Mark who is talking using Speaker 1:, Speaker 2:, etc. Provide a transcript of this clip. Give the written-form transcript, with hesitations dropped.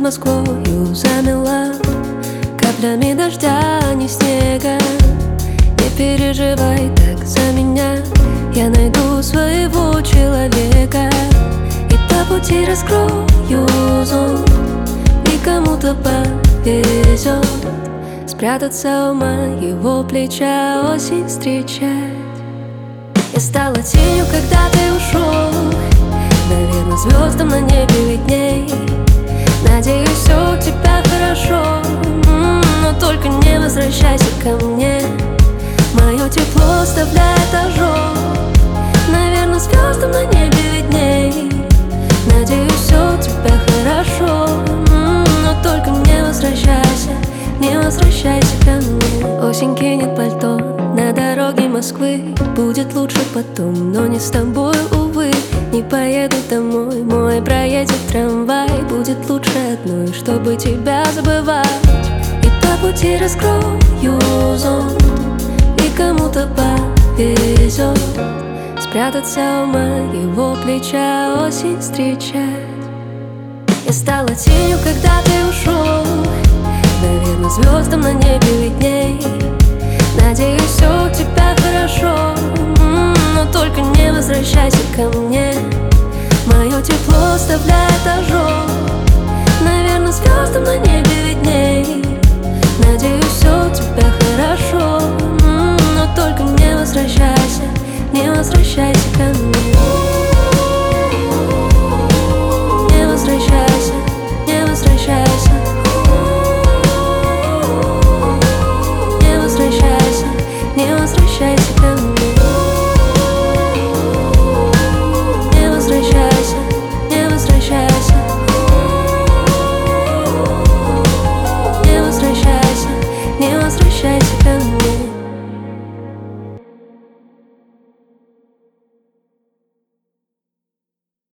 Speaker 1: Москвою замела каплями дождя, а не снега. Не переживай так за меня, я найду своего человека. И по пути раскрою зонт, и кому-то повезет спрятаться у моего плеча, осень встречать. Я стала тенью, когда ты ушел, наверное, звездам на небе видней. Надеюсь, все у тебя хорошо, но только не возвращайся ко мне. Мое тепло оставляет ожог, наверное, звездам на небе видней. Надеюсь, все у тебя хорошо, но только не возвращайся, не возвращайся ко мне. Осень кинет пальто на дороге Москвы, будет лучше потом, но не с тобой, увы. Не поеду домой, мой проедет трамвай, будет лучше одной, чтобы тебя забывать. И по пути раскрою зонт, и кому-то повезет спрятаться у моего плеча, осень встречать. Я стала тенью, когда ты ушел, наверное, звездам на небе видней. Надеюсь, все у тебя хорошо, но только не возвращайся ко мне. Мое тепло оставляет ожог, наверное, звездам на небе видней. Надеюсь, все у тебя хорошо, но только не возвращайся, не возвращайся ко мне.